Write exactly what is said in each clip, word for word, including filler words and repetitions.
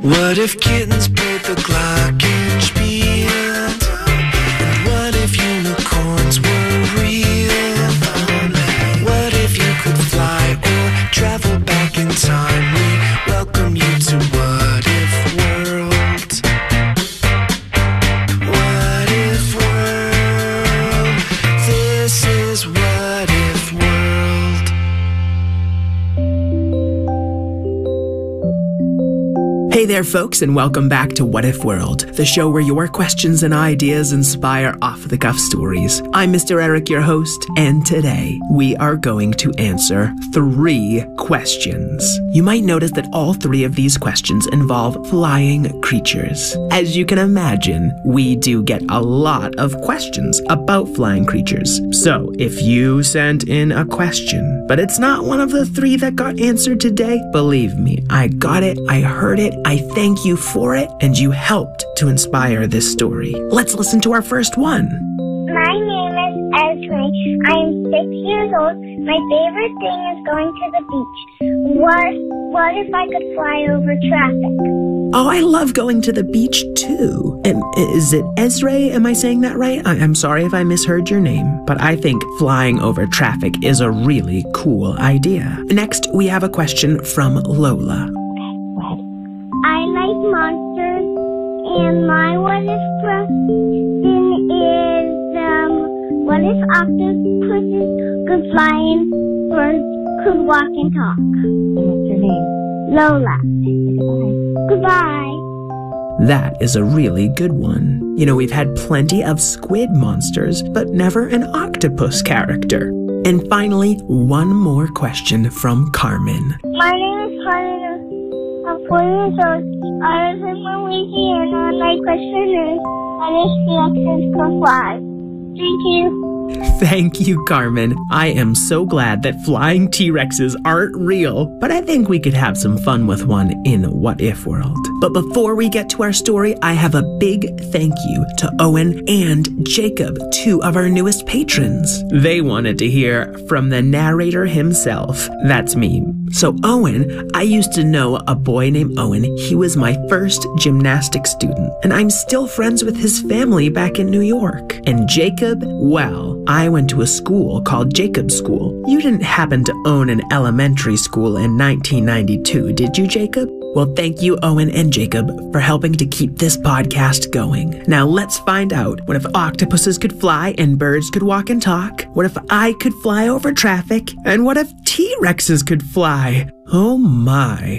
What if kittens played the glockenspiel? And what if unicorns were real? What if you could fly or travel back in time? We welcome you to What If World. What If World? This is What If World. Hey there, folks, and welcome back to What If World, the show where your questions and ideas inspire off-the-cuff stories. I'm Mister Eric, your host, and today we are going to answer three questions. You might notice that all three of these questions involve flying creatures. As you can imagine, we do get a lot of questions about flying creatures. So if you sent in a question, but it's not one of the three that got answered today, believe me, I got it, I heard it, I thank you for it, and you helped to inspire this story. Let's listen to our first one. My name is Esme. I am six years old. My favorite thing is going to the beach. What, what if I could fly over traffic? Oh, I love going to the beach too. And is it Esre? Am I saying that right? I- I'm sorry if I misheard your name, but I think flying over traffic is a really cool idea. Next, we have a question from Lola. I like monsters, and my what if question is, um, what if octopuses could fly and birds could walk and talk? What's your name? Lola. Goodbye. Goodbye. That is a really good one. You know, we've had plenty of squid monsters, but never an octopus character. And finally, one more question from Carmen. My name is Carmen. I'm four years old. I live in Louisiana, and my question is, what if T-Rexes could fly? Thank you. Thank you, Carmen. I am so glad that flying T-Rexes aren't real, but I think we could have some fun with one in What If World. But before we get to our story, I have a big thank you to Owen and Jacob, two of our newest patrons. They wanted to hear from the narrator himself. That's me. So Owen, I used to know a boy named Owen. He was my first gymnastics student, and I'm still friends with his family back in New York. And Jacob, well, I went to a school called Jacob School. You didn't happen to own an elementary school in nineteen ninety-two, did you, Jacob? Well, thank you, Owen and Jacob, for helping to keep this podcast going. Now let's find out, what if octopuses could fly and birds could walk and talk? What if I could fly over traffic? And what if T-Rexes could fly? Oh my.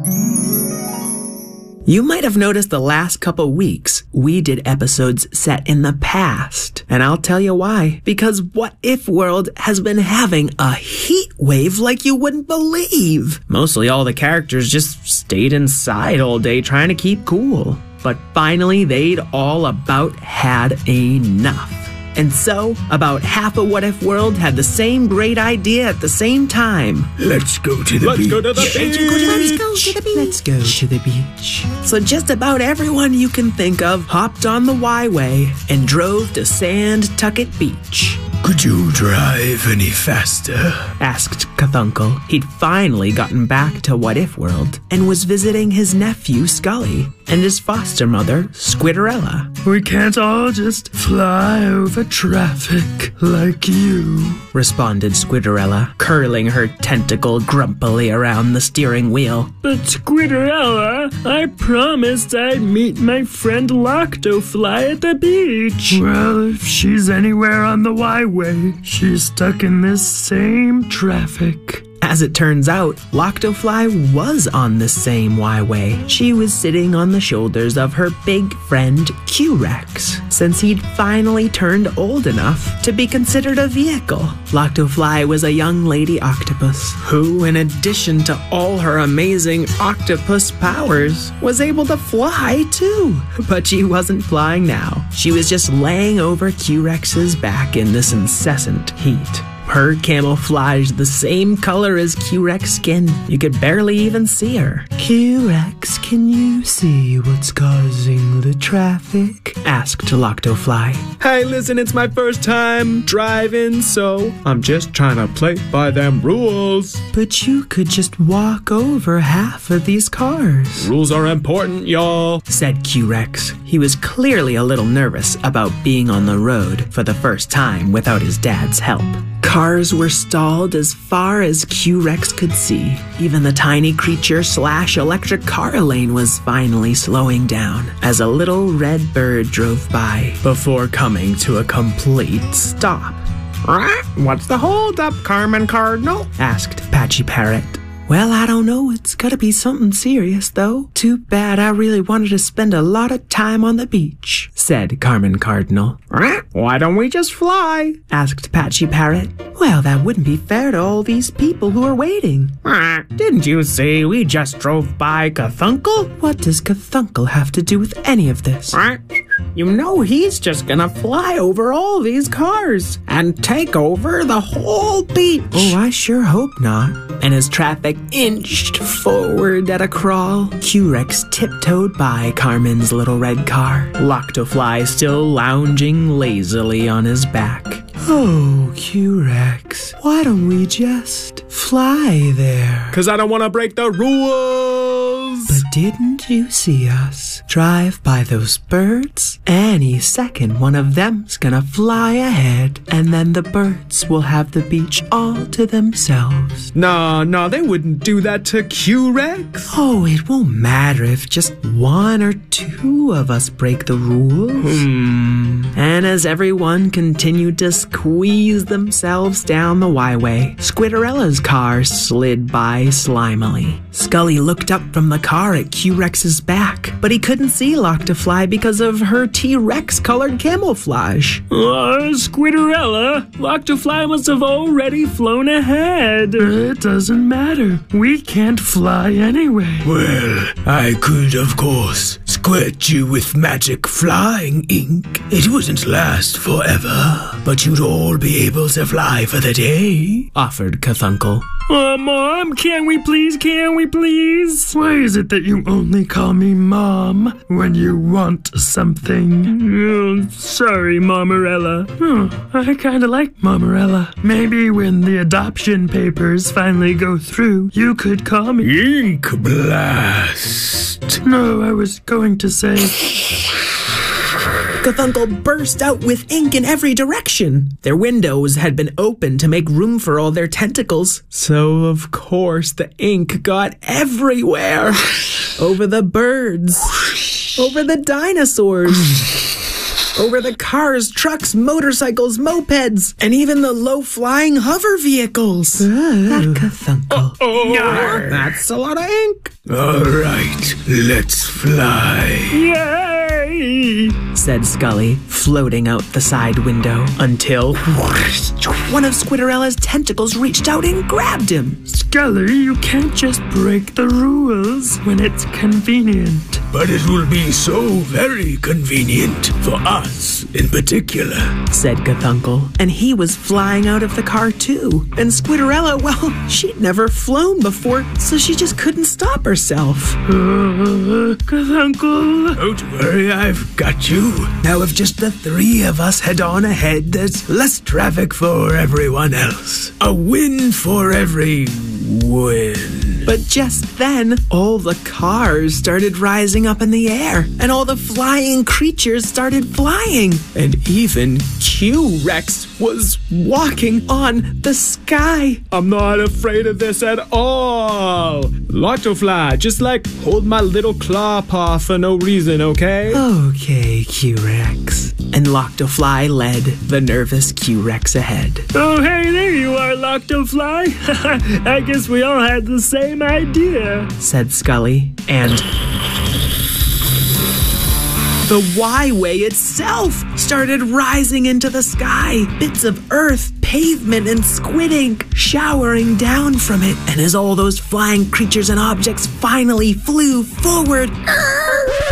You might have noticed the last couple weeks, we did episodes set in the past. And I'll tell you why. Because What If World has been having a heat wave like you wouldn't believe. Mostly all the characters just stayed inside all day trying to keep cool. But finally, they'd all about had enough. And so, about half of What If World had the same great idea at the same time. Let's go to the Let's beach. go to the beach. Let's go to the beach. Let's go to the beach. So just about everyone you can think of hopped on the Y-Way and drove to Sand-Tucket Beach. Could you drive any faster? Asked Cthulhu. He'd finally gotten back to What If World and was visiting his nephew Scully and his foster mother Squidderella. We can't all just fly over traffic like you, responded Squidderella, curling her tentacle grumpily around the steering wheel. But Squidderella, I promised I'd meet my friend Loctofly at the beach. Well, if she's anywhere on the Y-Way, she's stuck in this same traffic. As it turns out, Loctofly was on the same Y-Way. She was sitting on the shoulders of her big friend Q-Rex, since he'd finally turned old enough to be considered a vehicle. Loctofly was a young lady octopus who, in addition to all her amazing octopus powers, was able to fly too. But she wasn't flying now. She was just laying over Q-Rex's back in this incessant heat. her camouflage the same color as Q-Rex skin. You could barely even see her. Q-Rex, can you see what's causing the traffic? Asked Loctofly. Hey, listen, it's my first time driving, so I'm just trying to play by them rules. But you could just walk over half of these cars. Rules are important, y'all, said Q-Rex. He was clearly a little nervous about being on the road for the first time without his dad's help. Cars were stalled as far as Q-Rex could see. Even the tiny creature slash electric car Elaine was finally slowing down as a little red bird drove by before coming to a complete stop. What's the holdup, Carmen Cardinal? Asked Patchy Parrot. Well, I don't know. It's gotta be something serious, though. Too bad. I really wanted to spend a lot of time on the beach, said Carmen Cardinal. Why don't we just fly? Asked Patchy Parrot. Well, that wouldn't be fair to all these people who are waiting. Didn't you see we just drove by Cthulhu? What does Cthulhu have to do with any of this? You know he's just gonna fly over all these cars and take over the whole beach. Oh, I sure hope not. And as traffic inched forward at a crawl, Q-Rex tiptoed by Carmen's little red car, Loctofly still lounging lazily on his back. Oh, Q-Rex, why don't we just fly there? Cause I don't want to break the rules. But didn't you see us drive by those birds? Any second, one of them's gonna fly ahead, and then the birds will have the beach all to themselves. No, no, they wouldn't do that to Q-Rex. Oh, it won't matter if just one or two of us break the rules. Hmm. And as everyone continued to squeeze themselves down the Y-way, Squidderella's car slid by slimily. Scully looked up from the car at Q-Rex's back, but he couldn't see Loctofly because of her T-Rex colored camouflage. Uh, Squidderella, Loctofly must have already flown ahead. It doesn't matter. We can't fly anyway. Well, I could, of course, squirt you with magic flying ink. It wouldn't last forever, but you'd all be able to fly for the day, offered Cthulhu. Uh, Mom, can we please, can we please? Why is it that you only call me Mom when you want something? Oh, sorry, Momorella. Oh, I kinda like Momorella. Maybe when the adoption papers finally go through, you could call me Ink Blast. No, I was going to say... Cthulhu burst out with ink in every direction. Their windows had been opened to make room for all their tentacles, so of course the ink got everywhere. Over the birds, over the dinosaurs, over the cars, trucks, motorcycles, mopeds, and even the low-flying hover vehicles. That Cthulhu. Oh, Yarr. That's a lot of ink. All right, let's fly. Yay! Said Scully, floating out the side window, until one of Squidderella's tentacles reached out and grabbed him. Scully, you can't just break the rules when it's convenient. But it will be so very convenient for us in particular, said Cthulhu. And he was flying out of the car too. And Squidderella, well, she'd never flown before, so she just couldn't stop herself. Uh, Cthulhu. Don't worry, I've got you. Now if just the three of us head on ahead, there's less traffic for everyone else. A win for every win. But just then, all the cars started rising up in the air, and all the flying creatures started flying, and even Q-Rex was walking on the sky. I'm not afraid of this at all. Loctofly, just like hold my little claw paw for no reason, okay? Okay, Q-Rex. And Loctofly led the nervous Q-Rex ahead. Oh, hey, there you are, Loctofly. I guess we all had the same idea, said Scully, and the Y-Way itself started rising into the sky. Bits of earth, pavement, and squid ink showering down from it. And as all those flying creatures and objects finally flew forward,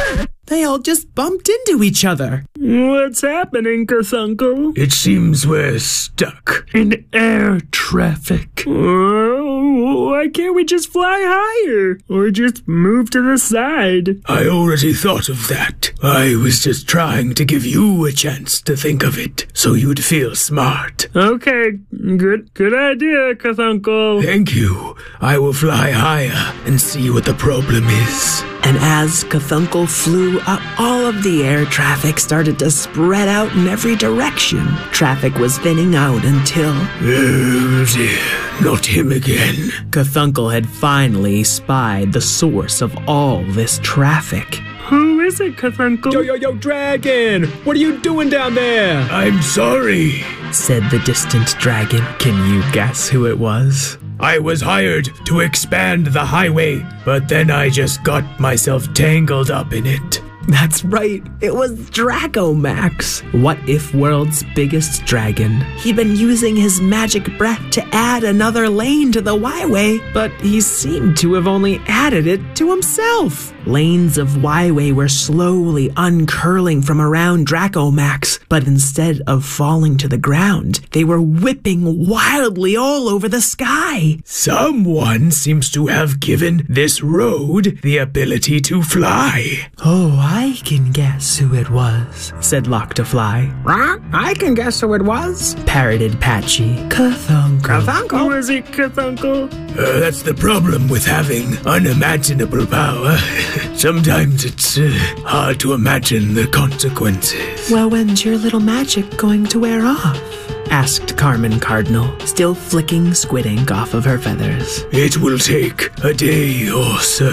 They all just bumped into each other. What's happening, Cthulhu? It seems we're stuck. In air traffic. Oh, why can't we just fly higher? Or just move to the side? I already thought of that. I was just trying to give you a chance to think of it, so you'd feel smart. Okay, good good idea, Cthulhu. Thank you. I will fly higher and see what the problem is. And as Cthulhu flew up, all of the air traffic started to spread out in every direction. Traffic was thinning out until... Oh dear, not him again. Cthulhu had finally spied the source of all this traffic. Who is it, Cthulhu? Yo, yo, yo, dragon! What are you doing down there? I'm sorry, said the distant dragon. Can you guess who it was? I was hired to expand the highway, but then I just got myself tangled up in it. That's right, it was Dracomax, What If World's biggest dragon. He'd been using his magic breath to add another lane to the Y-Way, but he seemed to have only added it to himself. Lanes of Y-Way were slowly uncurling from around Dracomax, but instead of falling to the ground, they were whipping wildly all over the sky. Someone seems to have given this road the ability to fly. Oh, I can guess who it was, said Lock-to-Fly. I can guess who it was, parroted Patchy. Cthulhu. Cthulhu? Who is it, Cthulhu? Uh, that's the problem with having unimaginable power. Sometimes it's uh, hard to imagine the consequences. Well, when's your little magic going to wear off? asked Carmen Cardinal, still flicking squid ink off of her feathers. It will take a day or so.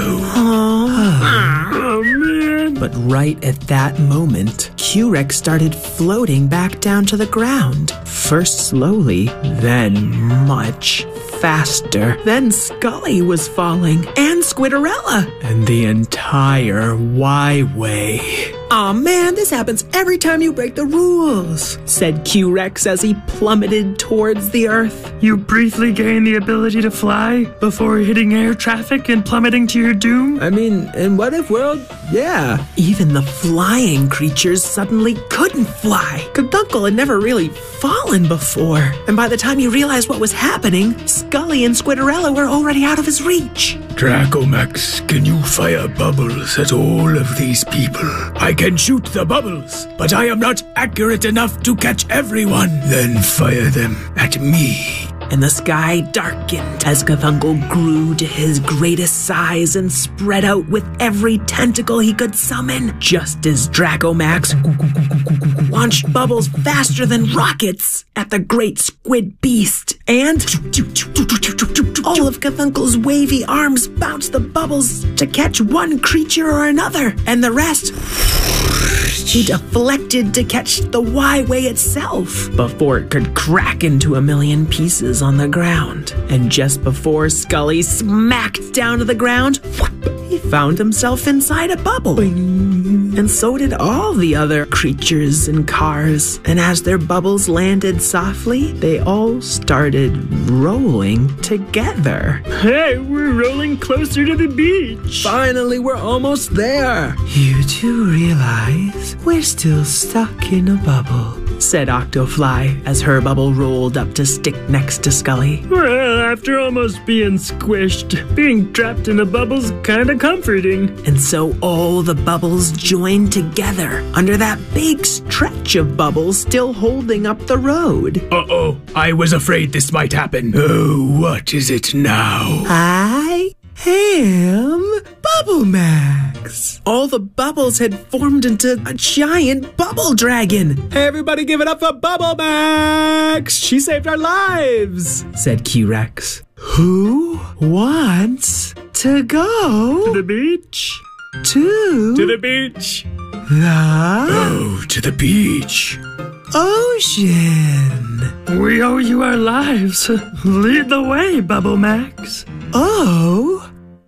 Oh, oh man. But right at that moment, Q-Rex started floating back down to the ground. First slowly, then much faster. Then Scully was falling, and Squidorella, and the entire Y-Way. Aw man, this happens every time you break the rules, said Q-Rex as he plummeted towards the earth. You briefly gain the ability to fly before hitting air traffic and plummeting to your doom? I mean, in What If World, yeah. Even the flying creatures suddenly couldn't fly. Cthulhu had never really fallen before, and by the time he realized what was happening, Scully and Squidorella were already out of his reach. Dracomax, can you fire bubbles at all of these people? I can shoot the bubbles, but I am not accurate enough to catch everyone. Then fire them at me. And the sky darkened as Cthulhu grew to his greatest size and spread out with every tentacle he could summon, just as Dracomax launched bubbles faster than rockets at the great squid beast. And all of Cthulhu's wavy arms bounced the bubbles to catch one creature or another, and the rest he deflected to catch the Y-Way itself before it could crack into a million pieces on the ground. And just before Scully smacked down to the ground, he found himself inside a bubble. And so did all the other creatures and cars. And as their bubbles landed softly, they all started rolling together. Hey, we're rolling closer to the beach. Finally, we're almost there. You do realize we're still stuck in a bubble, said Octofly as her bubble rolled up to stick next to Scully. Well, after almost being squished, being trapped in a bubble's kinda comforting. And so all the bubbles joined together under that big stretch of bubbles still holding up the road. Uh-oh, I was afraid this might happen. Oh, what is it now? I am Bubble Max. All the bubbles had formed into a giant bubble dragon. Hey, everybody give it up for Bubble Max! She saved our lives, said Q-Rex. Who wants to go to the beach? To, to the beach. The Oh, to the beach. Ocean. We owe you our lives. Lead the way, Bubble Max. Oh?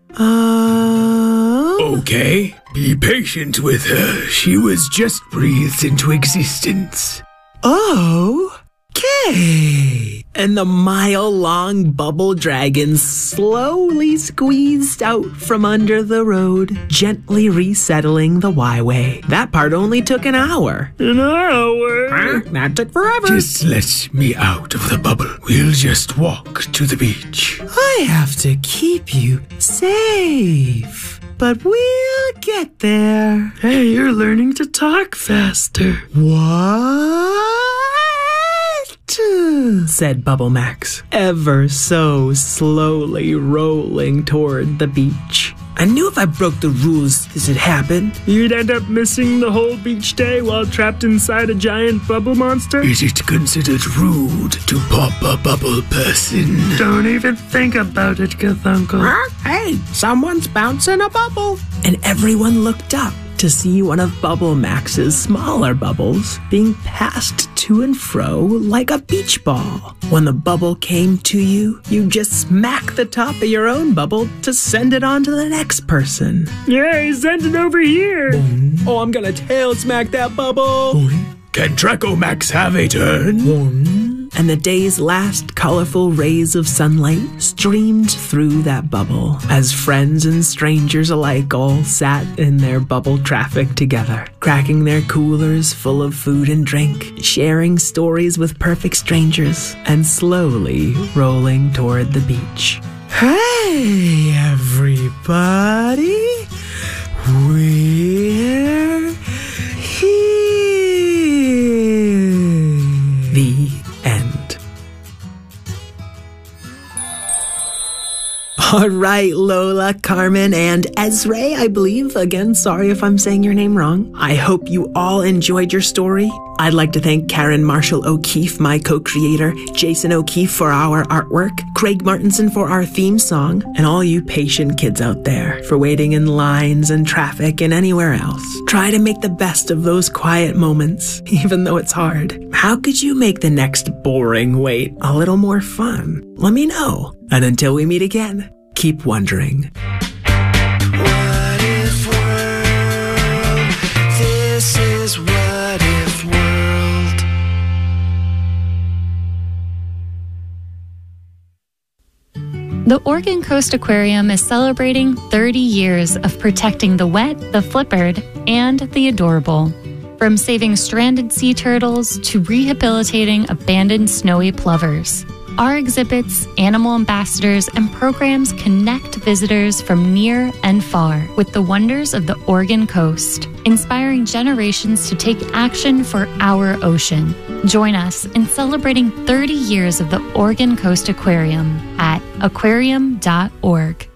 Um... Okay, be patient with her. She was just breathed into existence. Oh? Okay. and the mile-long bubble dragon slowly squeezed out from under the road, gently resettling the Y-way. That part only took an hour. An hour? Huh? That took forever. Just let me out of the bubble. We'll just walk to the beach. I have to keep you safe, but we'll get there. Hey, you're learning to talk faster. What? Said Bubble Max, ever so slowly rolling toward the beach. I knew if I broke the rules, this would happen. You'd end up missing the whole beach day while trapped inside a giant bubble monster? Is it considered rude to pop a bubble person? Don't even think about it, Cthulhu. Hey, someone's bouncing a bubble. And everyone looked up to see one of Bubble Max's smaller bubbles being passed to and fro like a beach ball. When the bubble came to you, you just smack the top of your own bubble to send it on to the next person. Yay, send it over here. Oh, I'm gonna tail smack that bubble. Can Draco Max have a turn? And the day's last colorful rays of sunlight streamed through that bubble as friends and strangers alike all sat in their bubble traffic together, cracking their coolers full of food and drink, sharing stories with perfect strangers, and slowly rolling toward the beach. Hey, everybody. We're here. The end. All right, Lola, Carmen, and Ezra, I believe. Again, sorry if I'm saying your name wrong. I hope you all enjoyed your story. I'd like to thank Karen Marshall O'Keefe, my co-creator, Jason O'Keefe for our artwork, Craig Martinson for our theme song, and all you patient kids out there for waiting in lines and traffic and anywhere else. Try to make the best of those quiet moments, even though it's hard. How could you make the next boring wait a little more fun? Let me know. And until we meet again, keep wondering. What if world? This is what if world. The Oregon Coast Aquarium is celebrating thirty years of protecting the wet, the flippered, and the adorable. From saving stranded sea turtles to rehabilitating abandoned snowy plovers. Our exhibits, animal ambassadors, and programs connect visitors from near and far with the wonders of the Oregon coast, inspiring generations to take action for our ocean. Join us in celebrating thirty years of the Oregon Coast Aquarium at aquarium dot org.